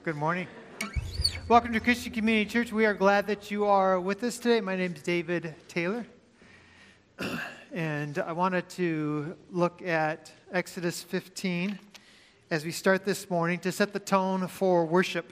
Good morning. Welcome to Christian Community Church. We are glad that you are with us today. My name is David Taylor, and I wanted to look at Exodus 15 as we start this morning to set the tone for worship.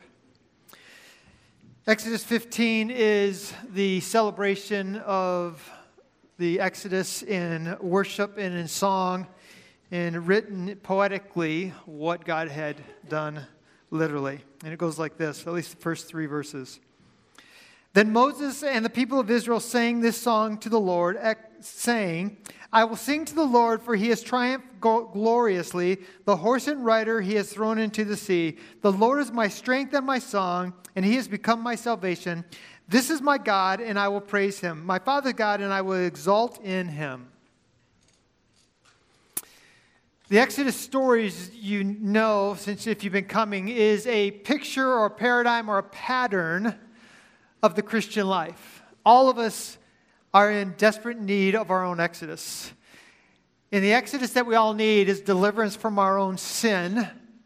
Exodus 15 is the celebration of the Exodus in worship and in song, and written poetically what God had done literally. And it goes like this, at least the first 3 verses. Then Moses and the people of Israel sang this song to the Lord, saying, I will sing to the Lord, for he has triumphed gloriously. The horse and rider he has thrown into the sea. The Lord is my strength and my song, and he has become my salvation. This is my God, and I will praise him. My Father God, and I will exalt in him. The Exodus stories, you know, since if you've been coming, is a picture or a paradigm or a pattern of the Christian life. All of us are in desperate need of our own Exodus. And the Exodus that we all need is deliverance from our own sin,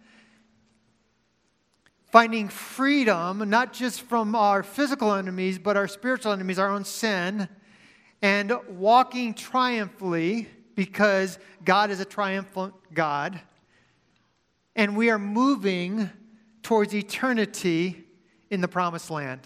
finding freedom, not just from our physical enemies, but our spiritual enemies, our own sin, and walking triumphantly, because God is a triumphant God, and we are moving towards eternity in the promised land.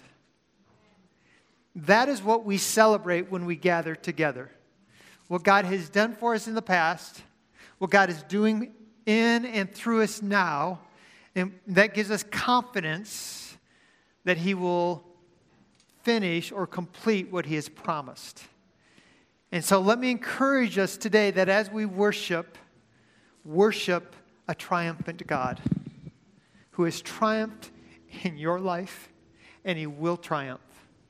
That is what we celebrate when we gather together. What God has done for us in the past, what God is doing in and through us now, and that gives us confidence that He will finish or complete what He has promised. And so let me encourage us today that as we worship a triumphant God who has triumphed in your life, and He will triumph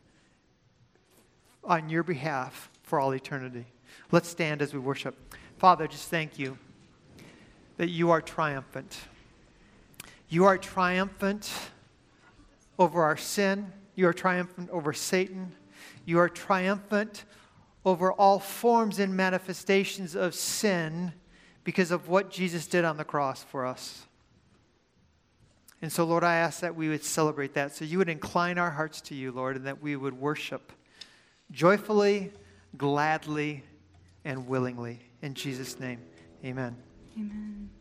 on your behalf for all eternity. Let's stand as we worship. Father, just thank you that you are triumphant. You are triumphant over our sin. You are triumphant over Satan. You are triumphant over all forms and manifestations of sin because of what Jesus did on the cross for us. And so, Lord, I ask that we would celebrate that, so you would incline our hearts to you, Lord, and that we would worship joyfully, gladly, and willingly. In Jesus' name, amen. Amen.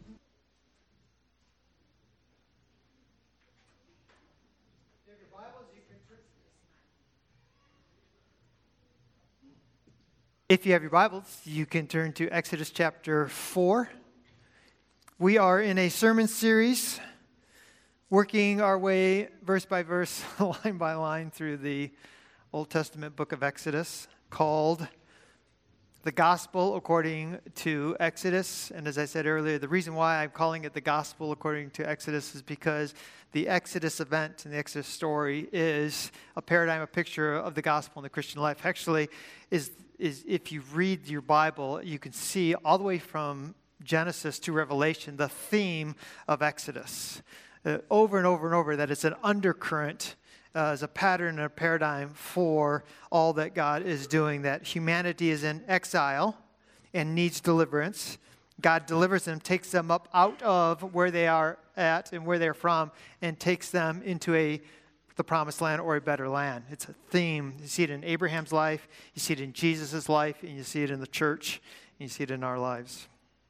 If you have your Bibles, you can turn to Exodus chapter 4. We are in a sermon series, working our way verse by verse, line by line through the Old Testament book of Exodus, called The Gospel According to Exodus. And as I said earlier, the reason why I'm calling it The Gospel According to Exodus is because the Exodus event and the Exodus story is a paradigm, a picture of the gospel in the Christian life. Actually, is if you read your Bible, you can see all the way from Genesis to Revelation the theme of Exodus. Over and over and over, that it's an undercurrent, as a pattern and a paradigm for all that God is doing, that humanity is in exile and needs deliverance. God delivers them, takes them up out of where they are at and where they're from, and takes them into the promised land or a better land. It's a theme. You see it in Abraham's life, you see it in Jesus' life, and you see it in the church, and you see it in our lives.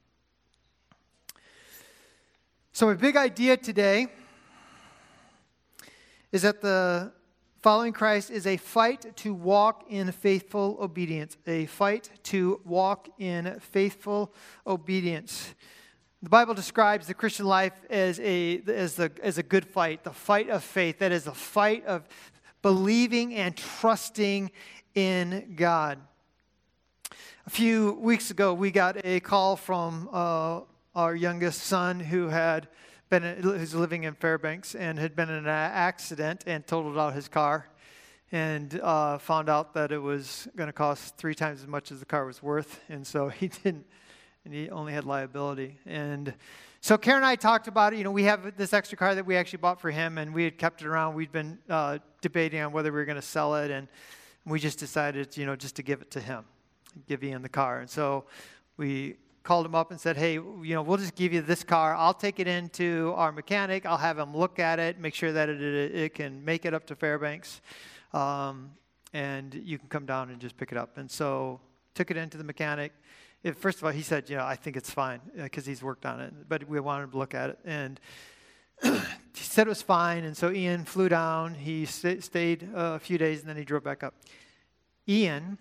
So my big idea today is that the following Christ is a fight to walk in faithful obedience. A fight to walk in faithful obedience. The Bible describes the Christian life as a good fight, the fight of faith. That is a fight of believing and trusting in God. A few weeks ago, we got a call from our youngest son who's living in Fairbanks and had been in an accident and totaled out his car, and found out that it was going to cost 3 times as much as the car was worth, and so he only had liability. And so Karen and I talked about it. We have this extra car that we actually bought for him, and we had kept it around. We'd been debating on whether we were going to sell it, and we just decided, just to give it to him, give Ian the car. And so we called him up and said, hey, we'll just give you this car. I'll take it into our mechanic. I'll have him look at it, make sure that it can make it up to Fairbanks. And you can come down and just pick it up. And so took it into the mechanic. First of all, he said, I think it's fine because he's worked on it. But we wanted him to look at it. And he said it was fine. And so Ian flew down. He stayed a few days, and then he drove back up. Ian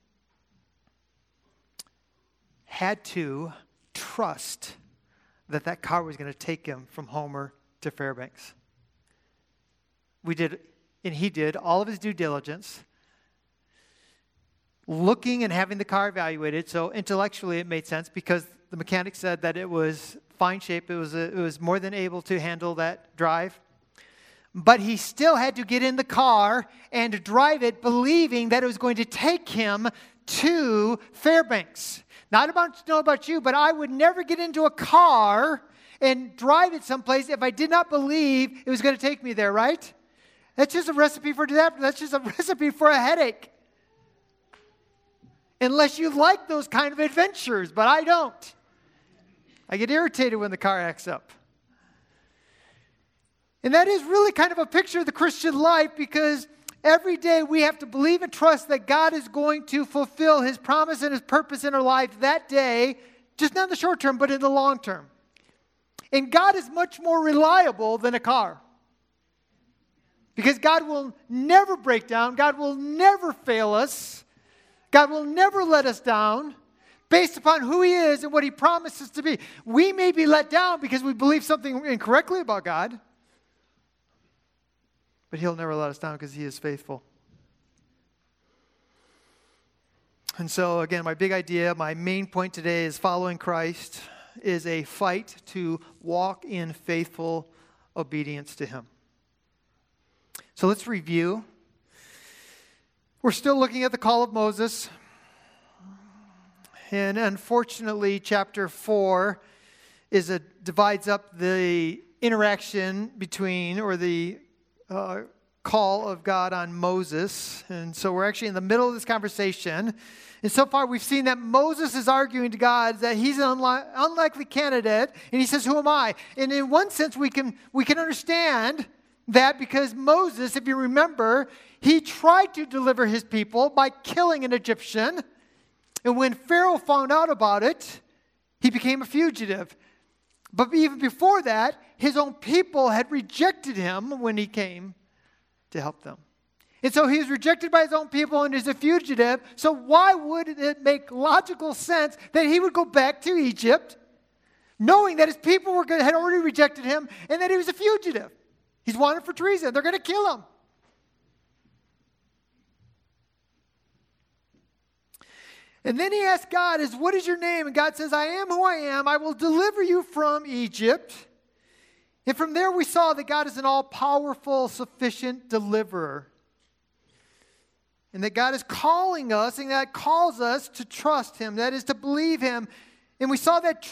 had to trust that car was going to take him from Homer to Fairbanks. He did all of his due diligence, looking and having the car evaluated. So intellectually it made sense because the mechanic said that it was fine shape. It was more than able to handle that drive. But he still had to get in the car and drive it, believing that it was going to take him to Fairbanks. Not about you, but I would never get into a car and drive it someplace if I did not believe it was going to take me there, right? That's just a recipe for disaster. That's just a recipe for a headache. Unless you like those kind of adventures, but I don't. I get irritated when the car acts up. And that is really kind of a picture of the Christian life, because every day we have to believe and trust that God is going to fulfill His promise and His purpose in our life that day, just not in the short term, but in the long term. And God is much more reliable than a car. Because God will never break down. God will never fail us. God will never let us down based upon who He is and what He promises to be. We may be let down because we believe something incorrectly about God, but He'll never let us down because He is faithful. And so, again, my big idea, my main point today is following Christ is a fight to walk in faithful obedience to Him. So let's review. We're still looking at the call of Moses. And unfortunately, chapter 4 divides up the interaction between, or the call of God on Moses. And so we're actually in the middle of this conversation. And so far we've seen that Moses is arguing to God that he's an unlikely candidate. And he says, who am I? And in one sense we can understand that, because Moses, if you remember, he tried to deliver his people by killing an Egyptian. And when Pharaoh found out about it, he became a fugitive. But even before that, his own people had rejected him when he came to help them. And so he was rejected by his own people and is a fugitive. So why would it make logical sense that he would go back to Egypt, knowing that his people had already rejected him and that he was a fugitive? He's wanted for treason. They're going to kill him. And then he asks God, what is your name? And God says, I am who I am. I will deliver you from Egypt. And from there we saw that God is an all-powerful, sufficient deliverer. And that God is calling us, and that calls us to trust Him. That is to believe Him. And we saw that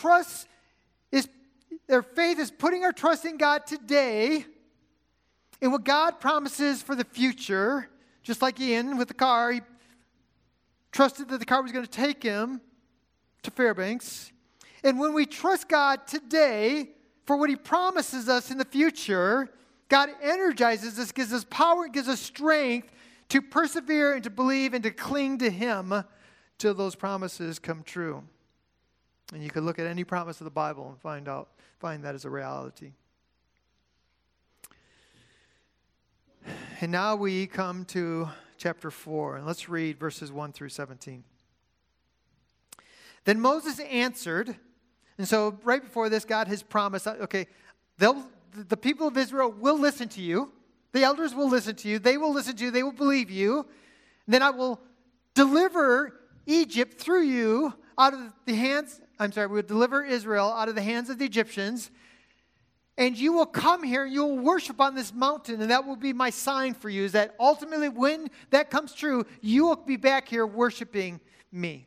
faith is putting our trust in God today, and what God promises for the future. Just like Ian with the car, he trusted that the car was going to take him to Fairbanks. And when we trust God today for what He promises us in the future, God energizes us, gives us power, gives us strength to persevere and to believe and to cling to Him till those promises come true. And you could look at any promise of the Bible and find that as a reality. And now we come to chapter 4, and let's read verses 1 through 17. Then Moses answered, and so right before this, God has promised, okay, the people of Israel will listen to you. The elders will listen to you. They will listen to you. They will believe you. And then I will deliver Egypt through you we'll deliver Israel out of the hands of the Egyptians. And you will come here and you will worship on this mountain, and that will be my sign for you, is that ultimately when that comes true, you will be back here worshiping me.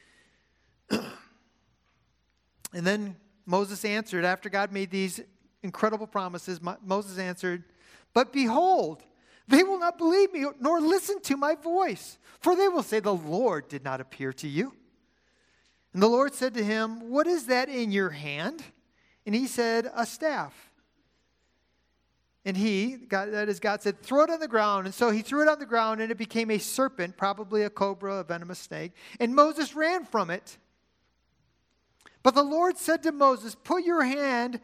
And then Moses answered, after God made these incredible promises, Moses answered, but behold, they will not believe me nor listen to my voice, for they will say, the Lord did not appear to you. And the Lord said to him, "What is that in your hand?" And he said, "A staff." And God said, "Throw it on the ground." And so he threw it on the ground, and it became a serpent, probably a cobra, a venomous snake. And Moses ran from it. But the Lord said to Moses, Put out your hand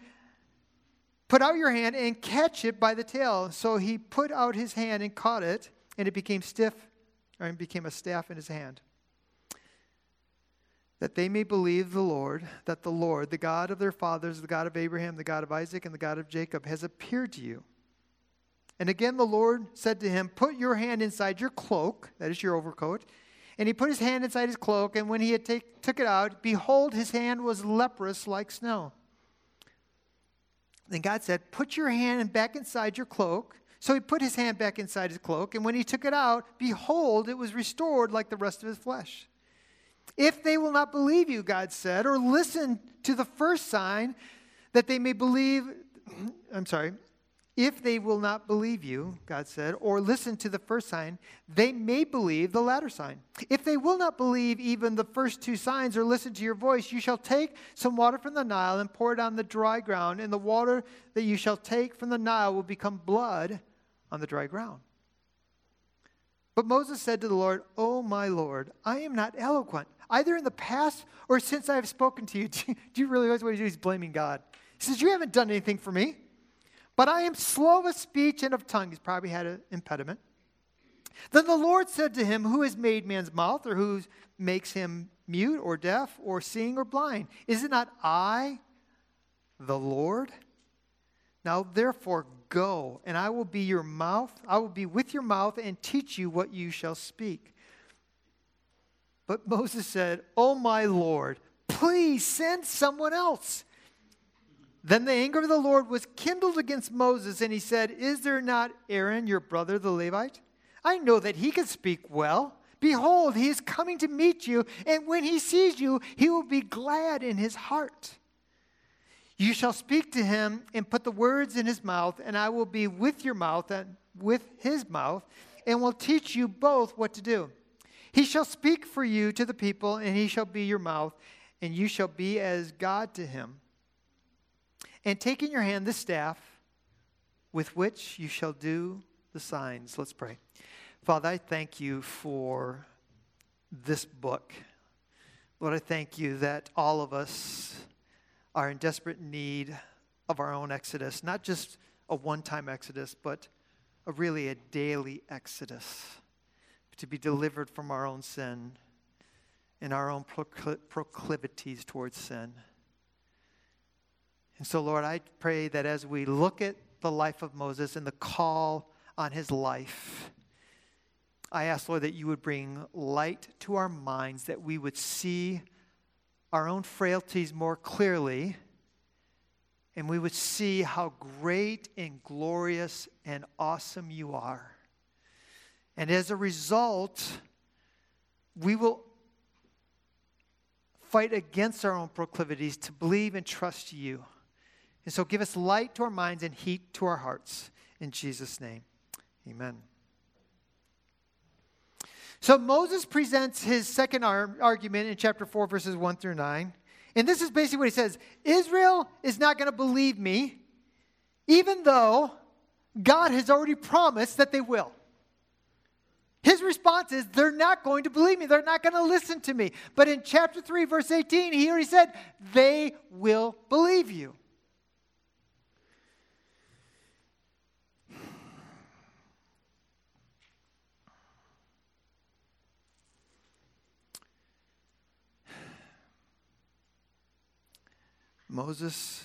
and catch it by the tail. So he put out his hand and caught it, and it became a staff in his hand. That they may believe that the Lord, the God of their fathers, the God of Abraham, the God of Isaac, and the God of Jacob, has appeared to you. And again the Lord said to him, "Put your hand inside your cloak," that is your overcoat. And he put his hand inside his cloak, and when he had took it out, behold, his hand was leprous like snow. Then God said, "Put your hand back inside your cloak." So he put his hand back inside his cloak, and when he took it out, behold, it was restored like the rest of his flesh. "If they will not believe you," God said, "or listen to the first sign, that they may believe," "If they will not believe you," God said, "or listen to the first sign, they may believe the latter sign. If they will not believe even the first two signs or listen to your voice, you shall take some water from the Nile and pour it on the dry ground, and the water that you shall take from the Nile will become blood on the dry ground." But Moses said to the Lord, "Oh, my Lord, I am not eloquent, either in the past or since I have spoken to you." Do you realize what he's doing? He's blaming God. He says, "You haven't done anything for me. But I am slow of speech and of tongue." He's probably had an impediment. Then the Lord said to him, "Who has made man's mouth, or who makes him mute or deaf or seeing or blind? Is it not I, the Lord? Now therefore go, and I will be your mouth. I will be with your mouth and teach you what you shall speak." But Moses said, "Oh, my Lord, please send someone else." Then the anger of the Lord was kindled against Moses, and he said, "Is there not Aaron, your brother, the Levite? I know that he can speak well. Behold, he is coming to meet you, and when he sees you, he will be glad in his heart. You shall speak to him and put the words in his mouth, and I will be with your mouth and with his mouth, and will teach you both what to do. He shall speak for you to the people, and he shall be your mouth, and you shall be as God to him. And take in your hand the staff with which you shall do the signs." Let's pray. Father, I thank you for this book. Lord, I thank you that all of us are in desperate need of our own exodus, not just a one-time exodus, but a daily exodus, to be delivered from our own sin and our own proclivities towards sin. And so, Lord, I pray that as we look at the life of Moses and the call on his life, I ask, Lord, that you would bring light to our minds, that we would see our own frailties more clearly, and we would see how great and glorious and awesome you are. And as a result, we will fight against our own proclivities to believe and trust you. And so give us light to our minds and heat to our hearts. In Jesus' name, amen. So Moses presents his second argument in chapter 4, verses 1 through 9. And this is basically what he says. Israel is not going to believe me, even though God has already promised that they will. His response is, they're not going to believe me. They're not going to listen to me. But in chapter 3, verse 18, he already said, they will believe you. Moses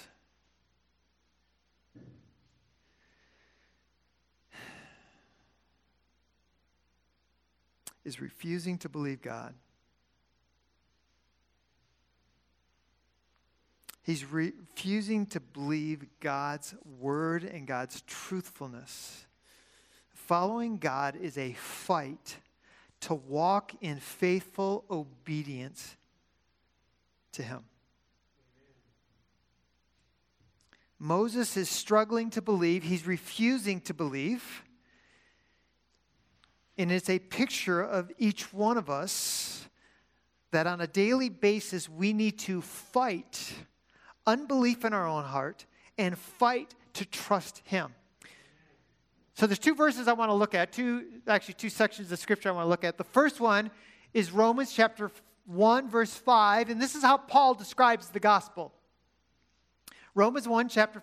is refusing to believe God. He's refusing to believe God's word and God's truthfulness. Following God is a fight to walk in faithful obedience to him. Moses is struggling to believe. He's refusing to believe. And it's a picture of each one of us that on a daily basis we need to fight unbelief in our own heart and fight to trust Him. So there's two verses I want to look at, two sections of Scripture I want to look at. The first one is Romans chapter 1, verse 5, and this is how Paul describes the gospel. Romans chapter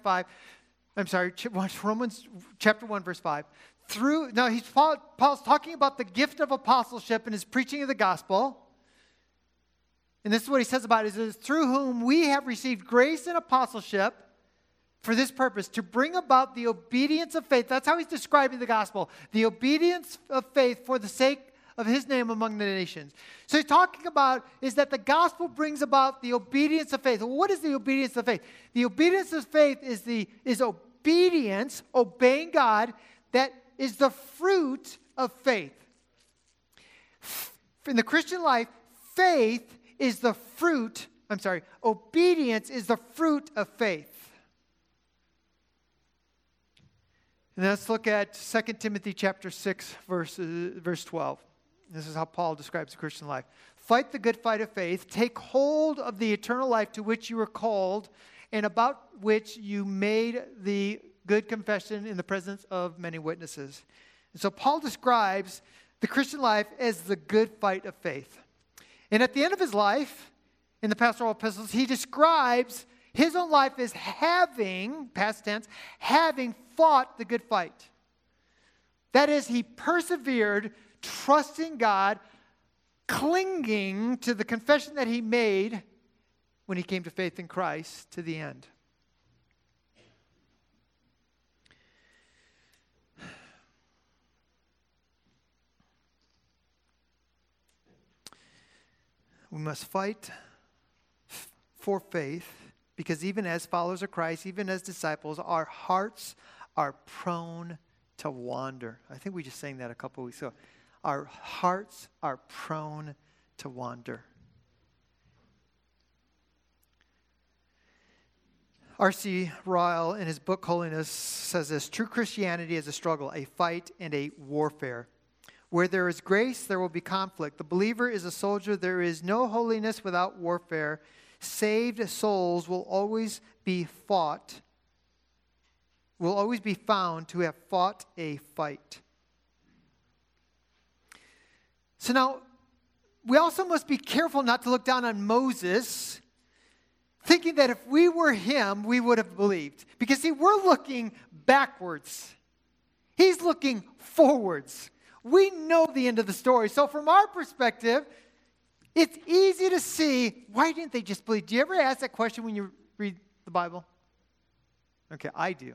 1, verse 5. Paul's talking about the gift of apostleship and his preaching of the gospel. And this is what he says about it, is through whom we have received grace and apostleship for this purpose, to bring about the obedience of faith. That's how he's describing the gospel. The obedience of faith for the sake of His name among the nations. So he's talking about is that the gospel brings about the obedience of faith. Well, what is the obedience of faith? The obedience of faith is obedience, obeying God, that is the fruit of faith. In the Christian life, obedience is the fruit of faith. And let's look at 2 Timothy chapter 6, verse 12. This is how Paul describes the Christian life. Fight the good fight of faith. Take hold of the eternal life to which you were called and about which you made the good confession in the presence of many witnesses. And so Paul describes the Christian life as the good fight of faith. And at the end of his life, in the pastoral epistles, he describes his own life as having, past tense, having fought the good fight. That is, he persevered, trusting God, clinging to the confession that he made when he came to faith in Christ to the end. We must fight for faith, because even as followers of Christ, even as disciples, our hearts are prone to wander. I think we just sang that a couple weeks ago. Our hearts are prone to wander. R.C. Ryle, in his book Holiness, says this: true Christianity is a struggle, a fight, and a warfare. Where there is grace, there will be conflict. The believer is a soldier. There is no holiness without warfare. Saved souls will always be found to have fought a fight. So now, we also must be careful not to look down on Moses, thinking that if we were him, we would have believed. Because see, we're looking backwards. He's looking forwards. We know the end of the story. So from our perspective, it's easy to see, why didn't they just believe? Do you ever ask that question when you read the Bible? Okay, I do.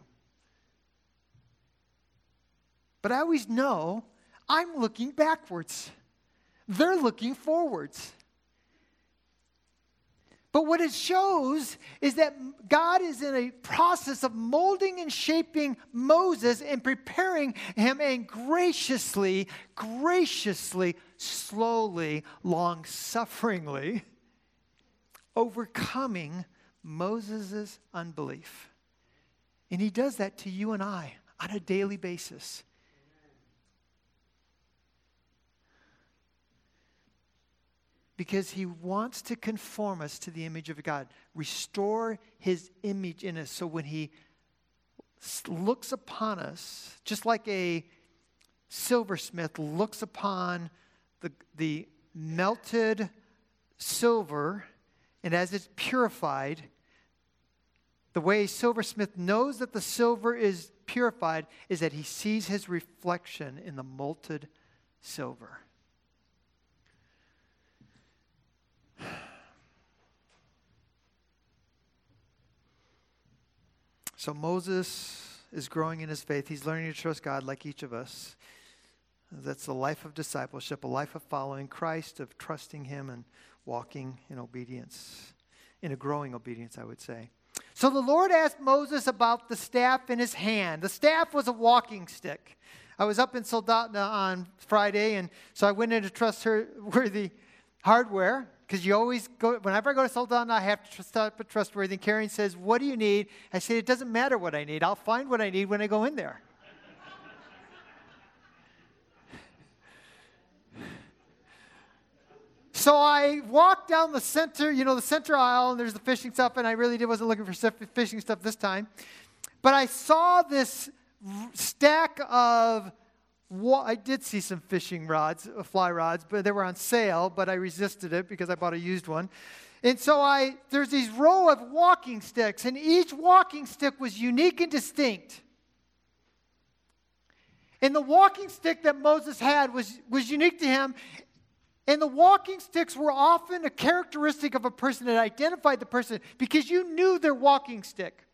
But I always know I'm looking backwards. They're looking forwards. But what it shows is that God is in a process of molding and shaping Moses and preparing him, and graciously, slowly, long-sufferingly overcoming Moses' unbelief. And he does that to you and I on a daily basis. Because he wants to conform us to the image of God. Restore his image in us. So when he looks upon us, just like a silversmith looks upon the melted silver, and as it's purified, the way a silversmith knows that the silver is purified is that he sees his reflection in the molten silver. So Moses is growing in his faith. He's learning to trust God like each of us. That's a life of discipleship, a life of following Christ, of trusting him and walking in obedience, in a growing obedience, I would say. So the Lord asked Moses about the staff in his hand. The staff was a walking stick. I was up in Soldotna on Friday, and so I went in to Trustworthy Hardware. Because you always go, whenever I go to Soldotna, I have to stop at Trustworthy. And Karen says, what do you need? I say, it doesn't matter what I need. I'll find what I need when I go in there. So I walked down the center, the center aisle, and there's the fishing stuff, and I really wasn't looking for fishing stuff this time. But I saw this stack of, I did see some fishing rods, fly rods, but they were on sale, but I resisted it because I bought a used one. And so there's these row of walking sticks, and each walking stick was unique and distinct. And the walking stick that Moses had was unique to him. And the walking sticks were often a characteristic of a person that identified the person because you knew their walking stick.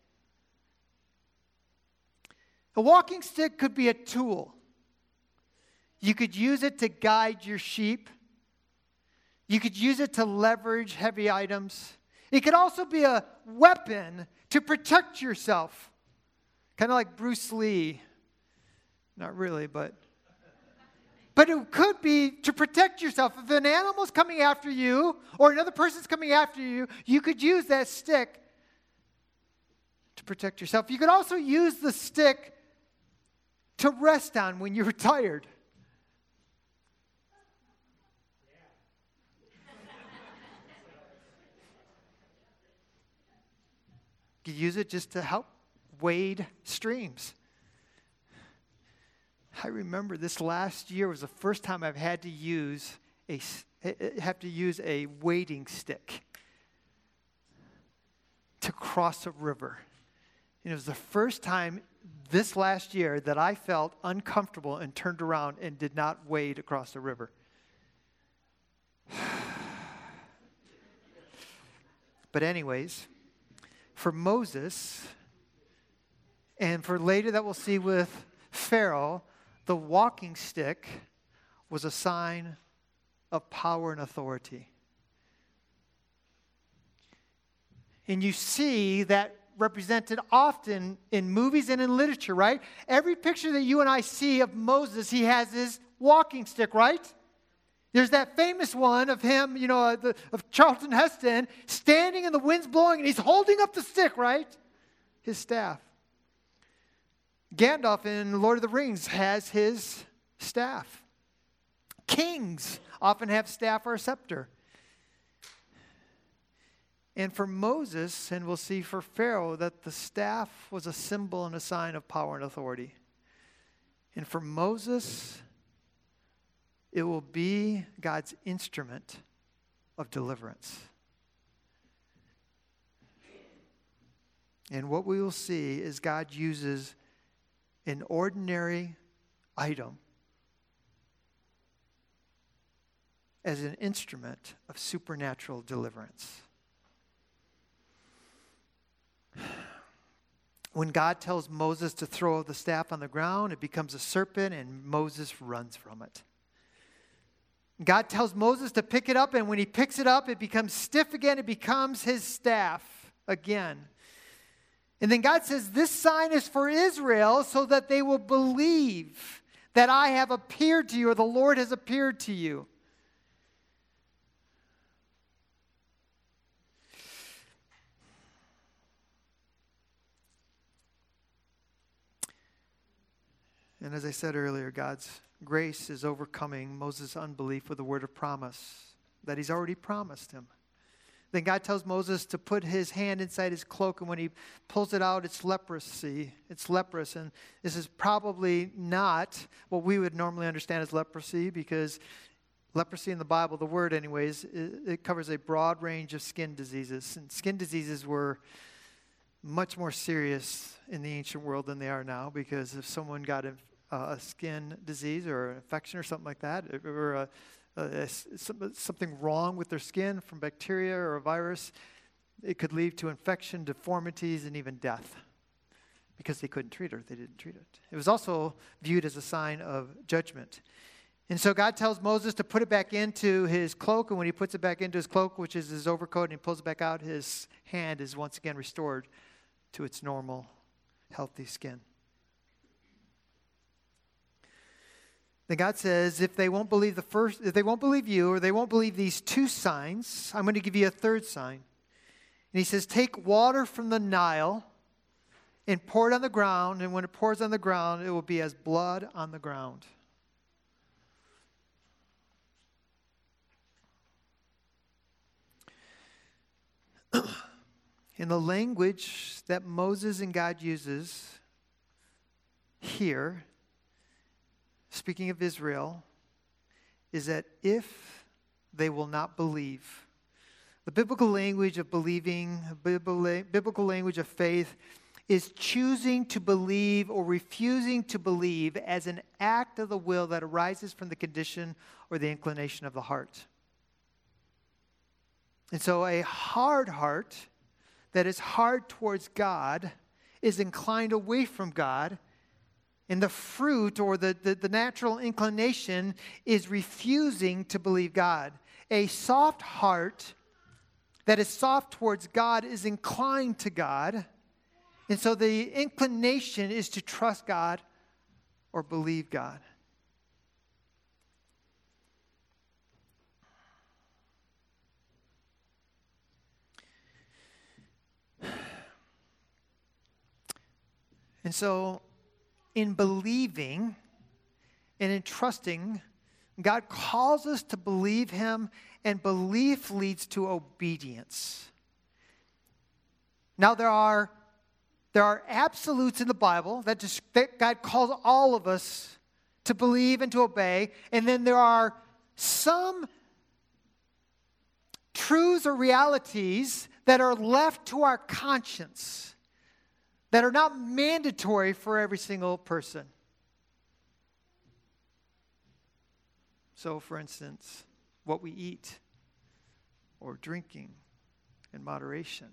A walking stick could be a tool. You could use it to guide your sheep. You could use it to leverage heavy items. It could also be a weapon to protect yourself. Kind of like Bruce Lee. Not really, but it could be to protect yourself. If an animal's coming after you or another person's coming after you, you could use that stick to protect yourself. You could also use the stick to rest on when you're tired. You could use it just to help wade streams. I remember this last year was the first time I've had to use a wading stick to cross a river. And it was the first time this last year that I felt uncomfortable and turned around and did not wade across the river. But anyways, for Moses, and for later that we'll see with Pharaoh, the walking stick was a sign of power and authority. And you see that represented often in movies and in literature, right? Every picture that you and I see of Moses, he has his walking stick, right? There's that famous one of him, of Charlton Heston, standing and the wind's blowing and he's holding up the stick, right? His staff. Gandalf in Lord of the Rings has his staff. Kings often have staff or a scepter. And for Moses, and we'll see for Pharaoh, that the staff was a symbol and a sign of power and authority. And for Moses, it will be God's instrument of deliverance. And what we will see is God uses an ordinary item as an instrument of supernatural deliverance. When God tells Moses to throw the staff on the ground, it becomes a serpent and Moses runs from it. God tells Moses to pick it up, and when he picks it up, it becomes stiff again. It becomes his staff again. And then God says, this sign is for Israel so that they will believe that I have appeared to you, or the Lord has appeared to you. And as I said earlier, God's grace is overcoming Moses' unbelief with a word of promise that he's already promised him. Then God tells Moses to put his hand inside his cloak, and when he pulls it out, it's leprosy. It's leprous, and this is probably not what we would normally understand as leprosy, because leprosy in the Bible, the word anyways, it covers a broad range of skin diseases. And skin diseases were much more serious in the ancient world than they are now, because if someone got a skin disease or an infection or something like that, or something wrong with their skin from bacteria or a virus, it could lead to infection, deformities, and even death because they couldn't treat it. They didn't treat it. It was also viewed as a sign of judgment. And so God tells Moses to put it back into his cloak, and when he puts it back into his cloak, which is his overcoat, and he pulls it back out, his hand is once again restored to its normal, healthy skin. Then God says, if they won't believe you, or they won't believe these two signs, I'm going to give you a third sign. And he says, take water from the Nile and pour it on the ground, and when it pours on the ground, it will be as blood on the ground. In the language that Moses and God uses here, speaking of Israel, is that if they will not believe. The biblical language of believing, biblical language of faith, is choosing to believe or refusing to believe as an act of the will that arises from the condition or the inclination of the heart. And so a hard heart that is hard towards God is inclined away from God, and the fruit or the natural inclination is refusing to believe God. A soft heart that is soft towards God is inclined to God, and so the inclination is to trust God or believe God. And so, in believing and in trusting, God calls us to believe Him, and belief leads to obedience. Now, there are absolutes in the Bible that God calls all of us to believe and to obey, and then there are some truths or realities that are left to our conscience, that are not mandatory for every single person. So, for instance, what we eat or drinking in moderation.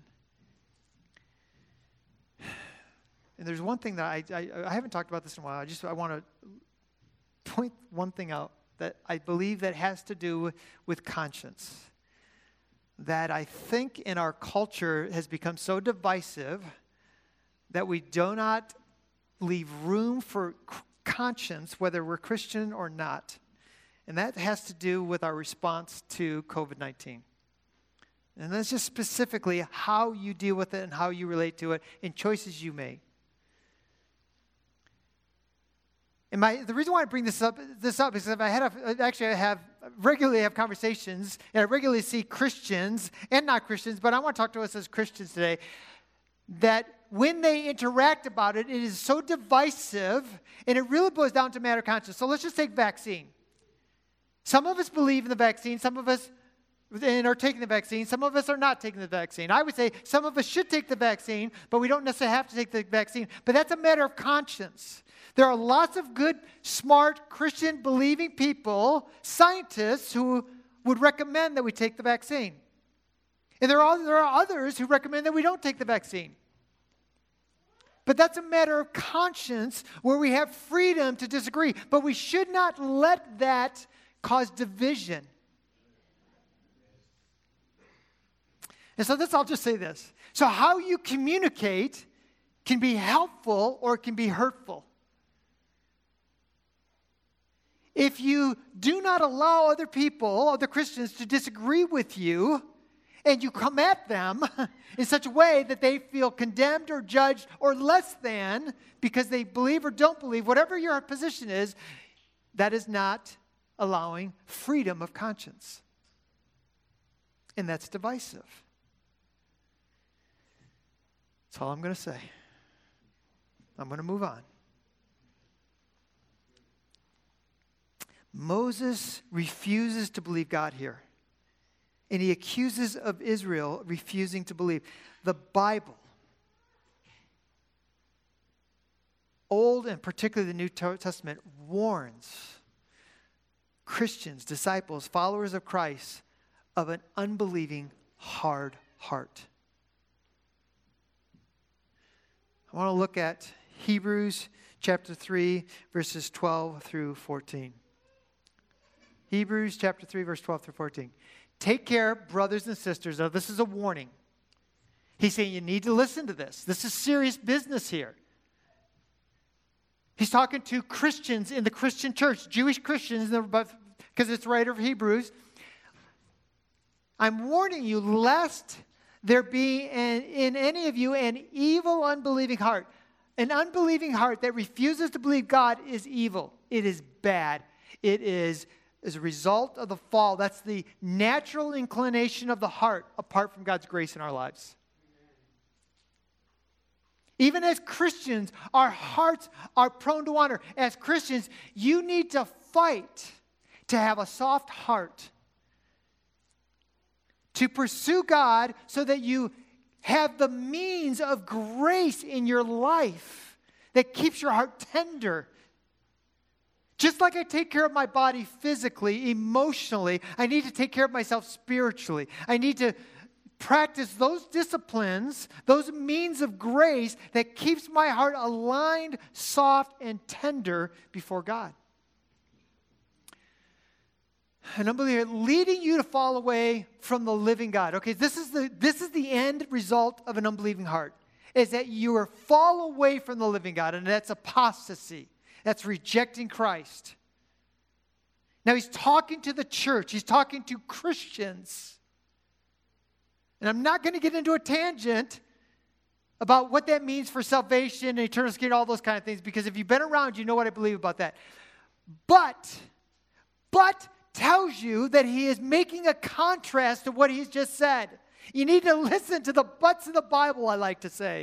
And there's one thing that I haven't talked about this in a while. I want to point one thing out that I believe that has to do with conscience. That I think in our culture has become so divisive that we do not leave room for conscience, whether we're Christian or not. And that has to do with our response to COVID-19. And that's just specifically how you deal with it and how you relate to it and choices you make. And the reason why I bring this up is because I regularly have conversations, and I regularly see Christians and not Christians, but I want to talk to us as Christians today, that when they interact about it, it is so divisive, and it really boils down to a matter of conscience. So let's just take vaccine. Some of us believe in the vaccine, some of us are taking the vaccine, some of us are not taking the vaccine. I would say some of us should take the vaccine, but we don't necessarily have to take the vaccine. But that's a matter of conscience. There are lots of good, smart, Christian, believing people, scientists, who would recommend that we take the vaccine. And there are others who recommend that we don't take the vaccine. But that's a matter of conscience where we have freedom to disagree. But we should not let that cause division. And so I'll just say this. So how you communicate can be helpful or it can be hurtful. If you do not allow other people, other Christians, to disagree with you, and you come at them in such a way that they feel condemned or judged or less than because they believe or don't believe, whatever your position is, that is not allowing freedom of conscience. And that's divisive. That's all I'm going to say. I'm going to move on. Moses refuses to believe God here. And he accuses of Israel refusing to believe. The Bible, Old and particularly the New Testament, warns Christians, disciples, followers of Christ of an unbelieving, hard heart. I want to look at Hebrews chapter 3, verses 12 through 14. Hebrews chapter 3, verse 12 through 14. Take care, brothers and sisters. Now, this is a warning. He's saying you need to listen to this. This is serious business here. He's talking to Christians in the Christian church, Jewish Christians, because it's the writer of Hebrews. I'm warning you lest there be in any of you an evil, unbelieving heart. An unbelieving heart that refuses to believe God is evil. It is bad. It is as a result of the fall. That's the natural inclination of the heart apart from God's grace in our lives. Even as Christians, our hearts are prone to wander. As Christians, you need to fight to have a soft heart, to pursue God so that you have the means of grace in your life that keeps your heart tender. Just like I take care of my body physically, emotionally, I need to take care of myself spiritually. I need to practice those disciplines, those means of grace that keeps my heart aligned, soft, and tender before God. An unbeliever leading you to fall away from the living God. Okay, this is the end result of an unbelieving heart, is that you fall away from the living God, and that's apostasy. That's rejecting Christ. Now he's talking to the church. He's talking to Christians. And I'm not going to get into a tangent about what that means for salvation and eternal security, all those kind of things, because if you've been around, you know what I believe about that. But tells you that he is making a contrast to what he's just said. You need to listen to the buts of the Bible, I like to say.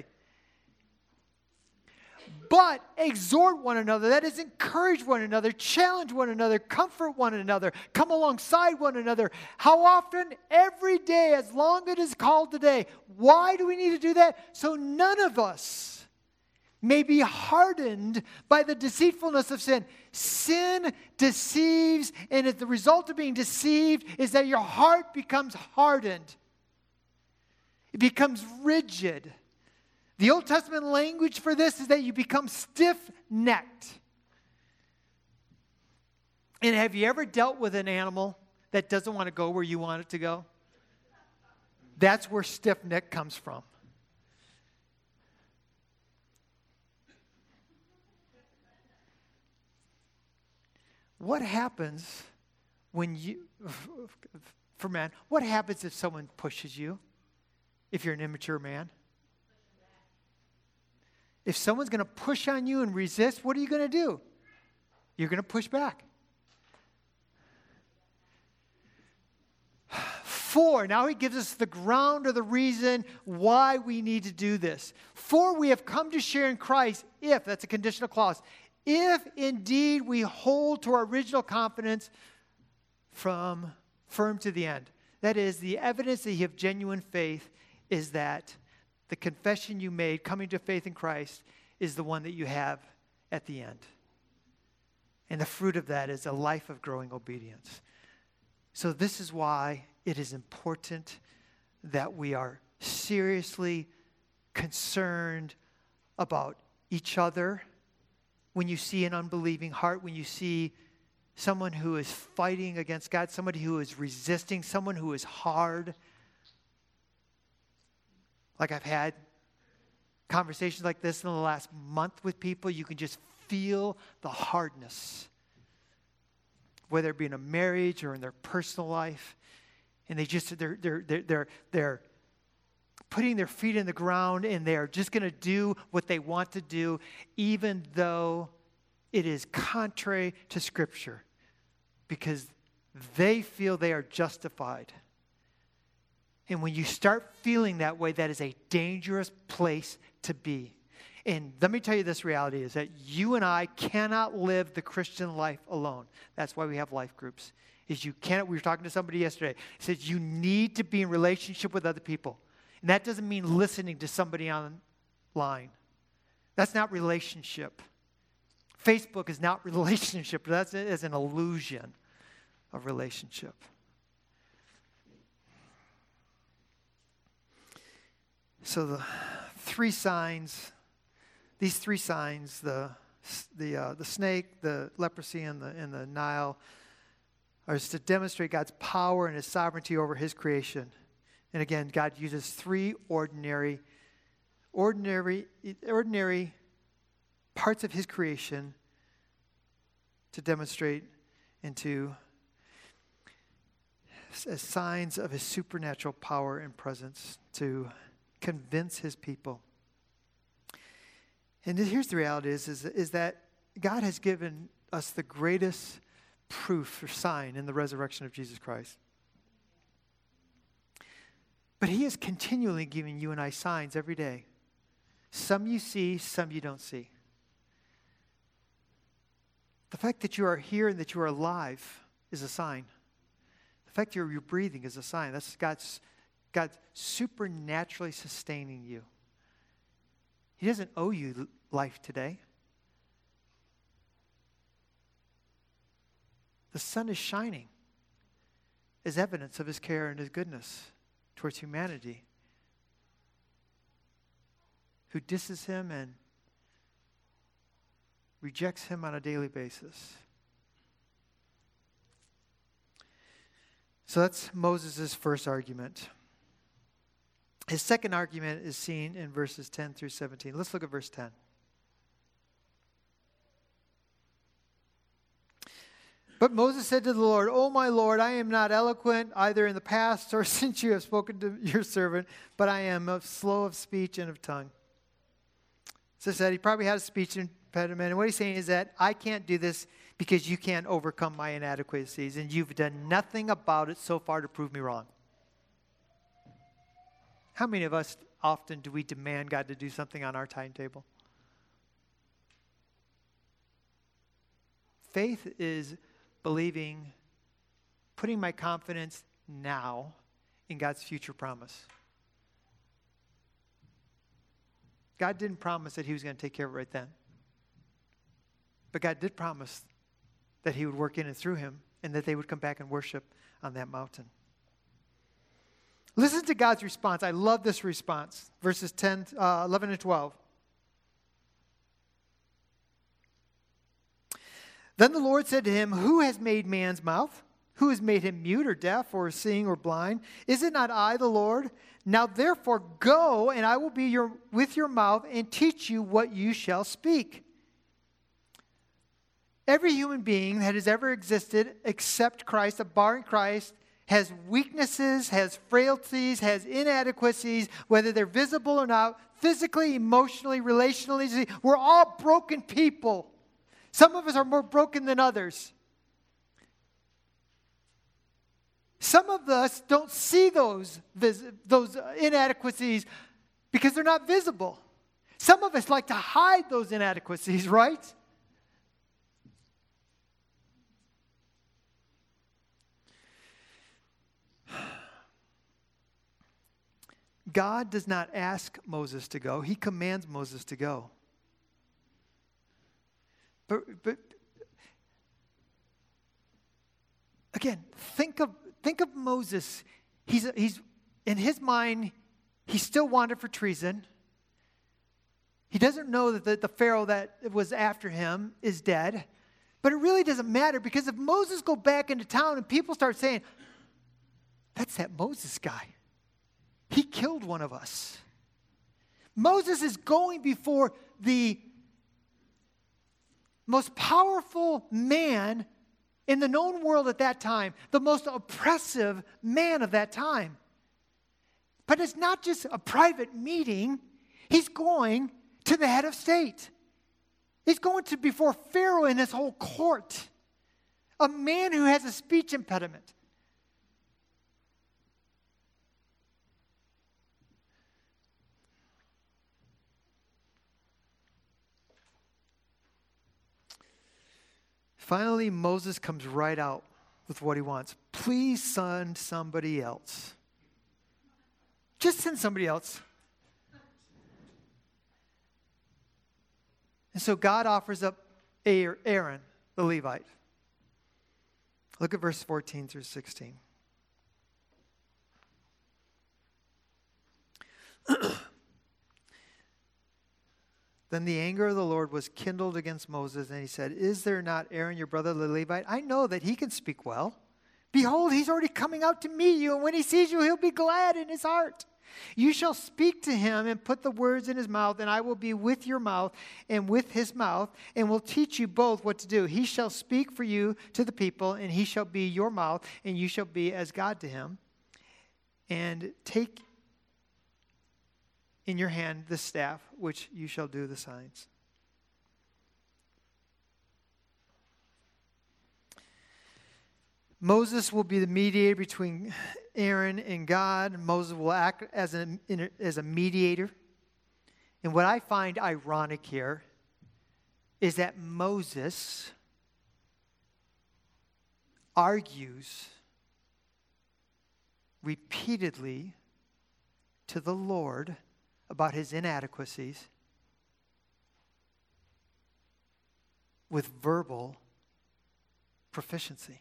But exhort one another, that is, encourage one another, challenge one another, comfort one another, come alongside one another. How often? Every day, as long as it is called today. Why do we need to do that? So none of us may be hardened by the deceitfulness of sin. Sin deceives, and the result of being deceived is that your heart becomes hardened. It becomes rigid. The Old Testament language for this is that you become stiff-necked. And have you ever dealt with an animal that doesn't want to go where you want it to go? That's where stiff-neck comes from. What happens when for man, what happens if someone pushes you? If you're an immature man? If someone's going to push on you and resist, what are you going to do? You're going to push back. 4, now he gives us the ground or the reason why we need to do this. 4, we have come to share in Christ if, that's a conditional clause, if indeed we hold to our original confidence from firm to the end. That is, the evidence that you have genuine faith is that the confession you made, coming to faith in Christ, is the one that you have at the end. And the fruit of that is a life of growing obedience. So this is why it is important that we are seriously concerned about each other. When you see an unbelieving heart, when you see someone who is fighting against God, somebody who is resisting, someone who is hard. Like I've had conversations like this in the last month with people, you can just feel the hardness, whether it be in a marriage or in their personal life, and they're putting their feet in the ground, and they are just going to do what they want to do, even though it is contrary to Scripture, because they feel they are justified. And when you start feeling that way, that is a dangerous place to be. And let me tell you, this reality is that you and I cannot live the Christian life alone. That's why we have life groups. We were talking to somebody yesterday. He says you need to be in relationship with other people. And that doesn't mean listening to somebody online. That's not relationship. Facebook is not relationship. That's an illusion of relationship. So the three signs, these 3 signs, the snake, the leprosy, and the Nile, are to demonstrate God's power and His sovereignty over His creation. And again, God uses 3 ordinary parts of His creation to demonstrate as signs of His supernatural power and presence to convince His people. And here's the reality is that God has given us the greatest proof or sign in the resurrection of Jesus Christ. But He is continually giving you and I signs every day. Some you see, some you don't see. The fact that you are here and that you are alive is a sign. The fact that you're breathing is a sign. That's God supernaturally sustaining you. He doesn't owe you life today. The sun is shining as evidence of his care and his goodness towards humanity, who disses him and rejects him on a daily basis. So that's Moses' first argument. His second argument is seen in verses 10 through 17. Let's look at verse 10. But Moses said to the Lord, "O my Lord, I am not eloquent either in the past or since you have spoken to your servant, but I am slow of speech and of tongue." So I said he probably had a speech impediment. And what he's saying is that I can't do this because you can't overcome my inadequacies, and you've done nothing about it so far to prove me wrong. How many of us often do we demand God to do something on our timetable? Faith is believing, putting my confidence now in God's future promise. God didn't promise that he was going to take care of it right then. But God did promise that he would work in and through him, and that they would come back and worship on that mountain. Listen to God's response. I love this response. Verses 11 and 12. Then the Lord said to him, "Who has made man's mouth? Who has made him mute or deaf or seeing or blind? Is it not I, the Lord? Now therefore go, and I will be with your mouth and teach you what you shall speak." Every human being that has ever existed except Christ, barring Christ, has weaknesses, has frailties, has inadequacies, whether they're visible or not, physically, emotionally, relationally. We're all broken people. Some of us are more broken than others. Some of us don't see those inadequacies because they're not visible. Some of us like to hide those inadequacies, right? God does not ask Moses to go. He commands Moses to go. But again, think of Moses. He's in his mind, he's still wanted for treason. He doesn't know that the Pharaoh that was after him is dead. But it really doesn't matter, because if Moses go back into town and people start saying, "That's that Moses guy. He killed one of us." Moses is going before the most powerful man in the known world at that time, the most oppressive man of that time. But it's not just a private meeting. He's going to the head of state. He's going to before Pharaoh and his whole court, a man who has a speech impediment. Finally, Moses comes right out with what he wants. Please send somebody else. Just send somebody else. And so God offers up Aaron, the Levite. Look at verse 14 through 16. Then the anger of the Lord was kindled against Moses, and he said, "Is there not Aaron, your brother, the Levite? I know that he can speak well. Behold, he's already coming out to meet you, and when he sees you, he'll be glad in his heart. You shall speak to him and put the words in his mouth, and I will be with your mouth and with his mouth, and will teach you both what to do. He shall speak for you to the people, and he shall be your mouth, and you shall be as God to him. And take in your hand the staff, which you shall do the signs." Moses will be the mediator between Aaron and God. Moses will act as a mediator. And what I find ironic here is that Moses argues repeatedly to the Lord about his inadequacies with verbal proficiency.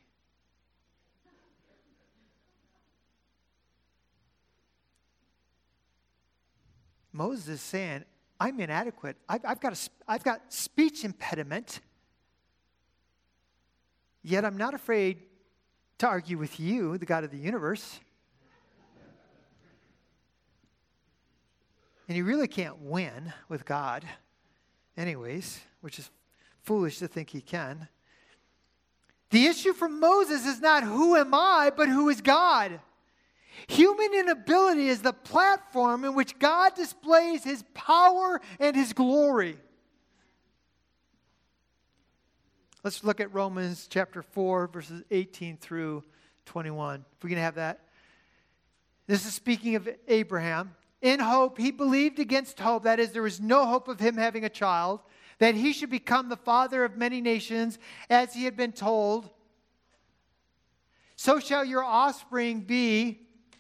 Moses is saying, I'm inadequate. I've got speech impediment. Yet I'm not afraid to argue with you, the God of the universe. And you really can't win with God anyways, which is foolish to think he can. The issue for Moses is not who am I, but who is God. Human inability is the platform in which God displays his power and his glory. Let's look at Romans chapter 4, verses 18 through 21. If we can have that. This is speaking of Abraham. In hope, he believed against hope. That is, there was no hope of him having a child, that he should become the father of many nations, as he had been told. So shall your offspring be.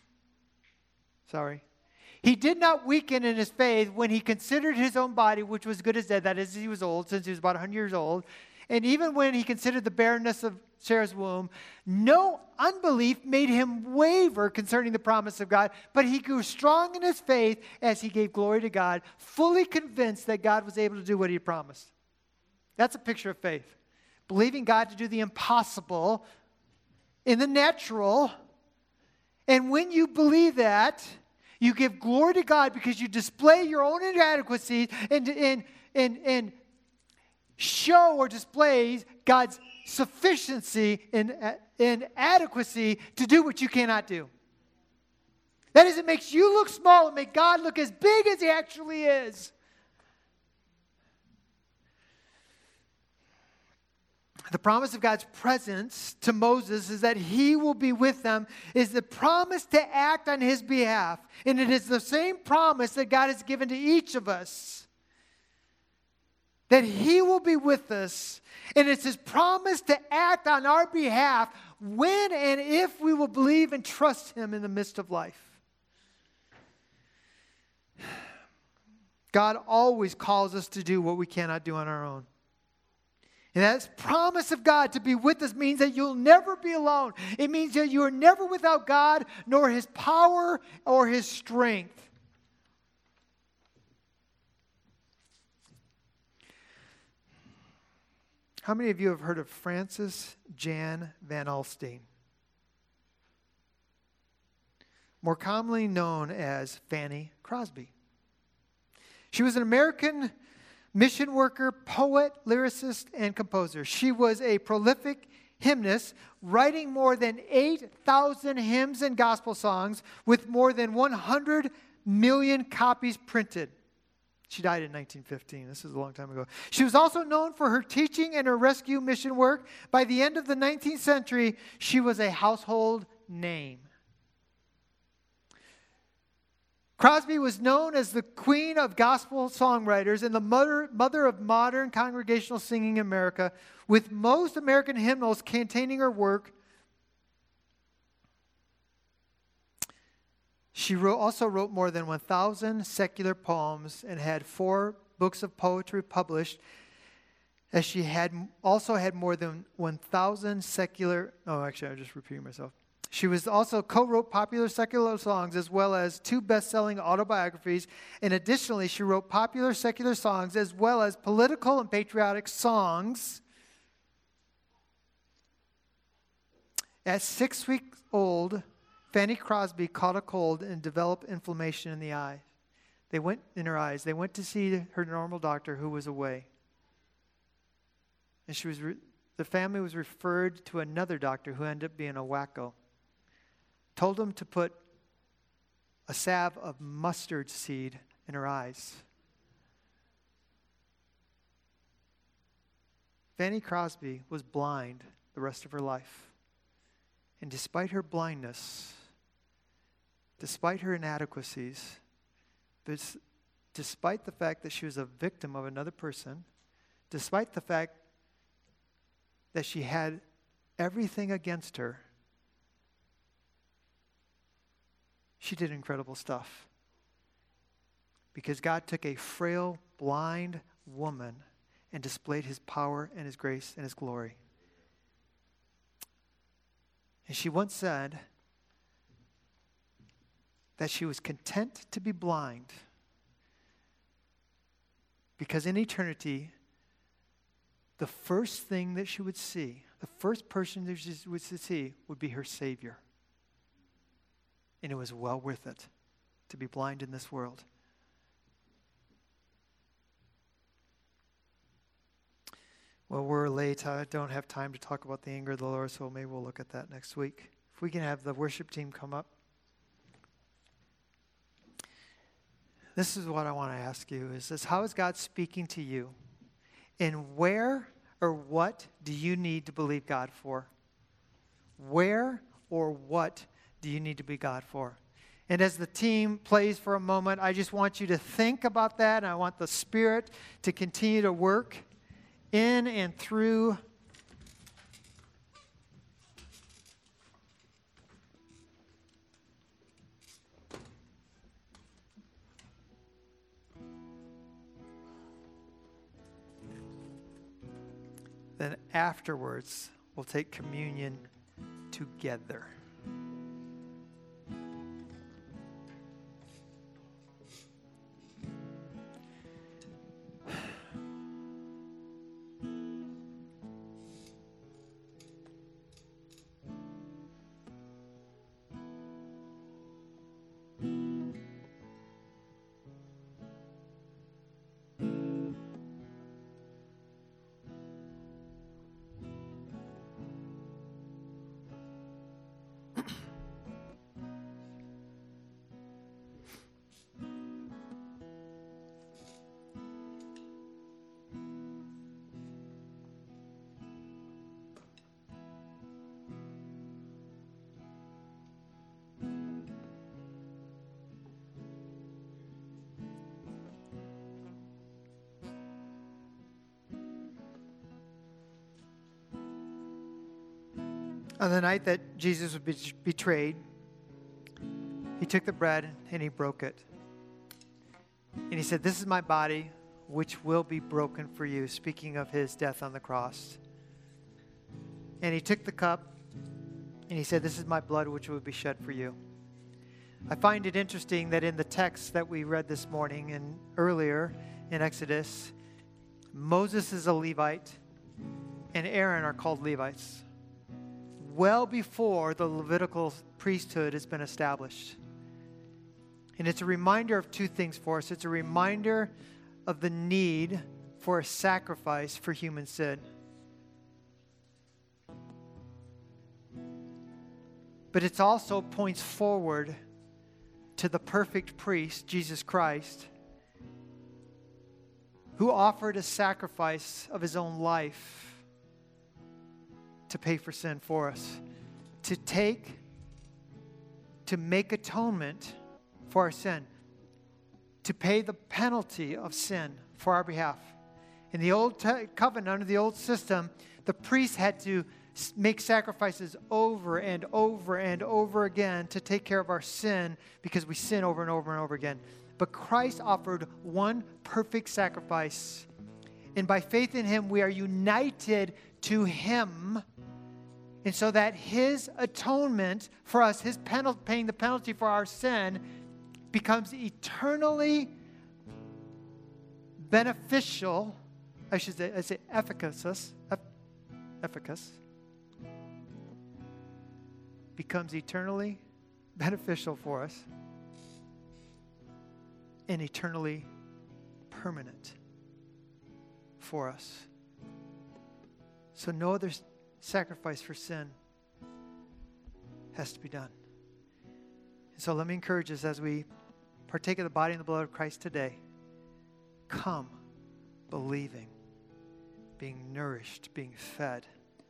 He did not weaken in his faith when he considered his own body, which was good as dead. That is, he was old, since he was about 100 years old. And even when he considered the barrenness of Sarah's womb, no unbelief made him waver concerning the promise of God, but he grew strong in his faith as he gave glory to God, fully convinced that God was able to do what he promised. That's a picture of faith. Believing God to do the impossible in the natural. And when you believe that, you give glory to God because you display your own inadequacies and show or displays God's sufficiency and adequacy to do what you cannot do. That is, it makes you look small and make God look as big as he actually is. The promise of God's presence to Moses is that he will be with them, is the promise to act on his behalf. And it is the same promise that God has given to each of us. That he will be with us. And it's his promise to act on our behalf when and if we will believe and trust him in the midst of life. God always calls us to do what we cannot do on our own. And that promise of God to be with us means that you'll never be alone. It means that you are never without God, nor his power or his strength. How many of you have heard of Frances Jan Van Alstyne? More commonly known as Fanny Crosby. She was an American mission worker, poet, lyricist, and composer. She was a prolific hymnist, writing more than 8,000 hymns and gospel songs with more than 100 million copies printed. She died in 1915. This is a long time ago. She was also known for her teaching and her rescue mission work. By the end of the 19th century, she was a household name. Crosby was known as the queen of gospel songwriters and the mother of modern congregational singing in America, with most American hymnals containing her work. She also wrote more than 1,000 secular poems and had 4 books of poetry published, as she also had more than 1,000 secular... Oh, actually, I'm just repeating myself. She was also co-wrote popular secular songs as well as 2 best-selling autobiographies. And additionally, she wrote popular secular songs as well as political and patriotic songs. At 6 weeks old, Fanny Crosby caught a cold and developed inflammation in the eye. In her eyes. They went to see her normal doctor who was away. And the family was referred to another doctor who ended up being a wacko. Told him to put a salve of mustard seed in her eyes. Fanny Crosby was blind the rest of her life. And despite her blindness, despite her inadequacies, despite the fact that she was a victim of another person, despite the fact that she had everything against her, she did incredible stuff. Because God took a frail, blind woman and displayed his power and his grace and his glory. And she once said that she was content to be blind because in eternity, the first thing that she would see, the first person that she would see would be her Savior. And it was well worth it to be blind in this world. Well, we're late. I don't have time to talk about the anger of the Lord, so maybe we'll look at that next week. If we can have the worship team come up. This is what I want to ask you, is this: how is God speaking to you? And where or what do you need to believe God for? Where or what do you need to be God for? And as the team plays for a moment, I just want you to think about that, and I want the Spirit to continue to work in and through then afterwards we'll take communion together. On the night that Jesus was betrayed, he took the bread and he broke it. And he said, "This is my body, which will be broken for you," speaking of his death on the cross. And he took the cup and he said, "This is my blood, which will be shed for you." I find it interesting that in the text that we read this morning and earlier in Exodus, Moses is a Levite and Aaron are called Levites, well before the Levitical priesthood has been established. And it's a reminder of two things for us. It's a reminder of the need for a sacrifice for human sin. But it also points forward to the perfect priest, Jesus Christ, who offered a sacrifice of his own life to pay for sin for us, to make atonement for our sin, to pay the penalty of sin for our behalf. In the old covenant, under the old system, the priest had to make sacrifices over and over and over again to take care of our sin because we sin over and over and over again. But Christ offered one perfect sacrifice. And by faith in him, we are united to him. And so that his atonement for us, his paying the penalty for our sin, becomes eternally beneficial. I say efficacious. Becomes eternally beneficial for us and eternally permanent for us. So no other sacrifice for sin has to be done. And so let me encourage us as we partake of the body and the blood of Christ today. Come believing, being nourished, being fed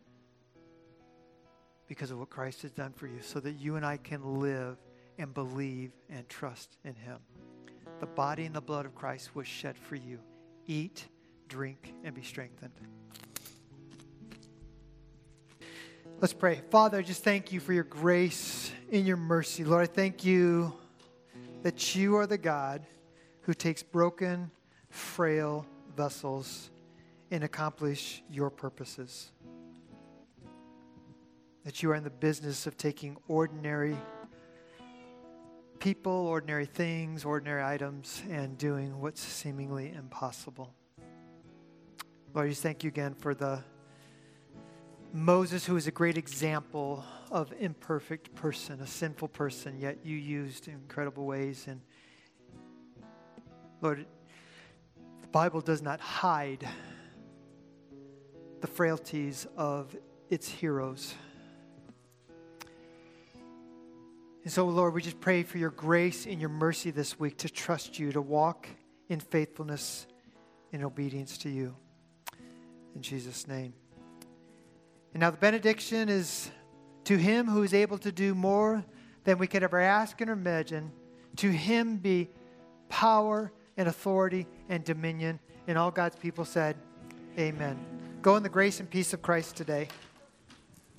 because of what Christ has done for you, so that you and I can live and believe and trust in him. the body and the blood of Christ was shed for you. Eat, drink, and be strengthened. Let's pray. Father, I just thank you for your grace and your mercy. Lord, I thank you that you are the God who takes broken, frail vessels and accomplish your purposes. That you are in the business of taking ordinary people, ordinary things, ordinary items, and doing what's seemingly impossible. Lord, I just thank you again for the Moses, who is a great example of imperfect person, a sinful person, yet you used in incredible ways. And Lord, the Bible does not hide the frailties of its heroes. And so, Lord, we just pray for your grace and your mercy this week to trust you, to walk in faithfulness and obedience to you. In Jesus' name. And now the benediction is to him who is able to do more than we could ever ask and imagine. To him be power and authority and dominion. And all God's people said, amen. Go in the grace and peace of Christ today.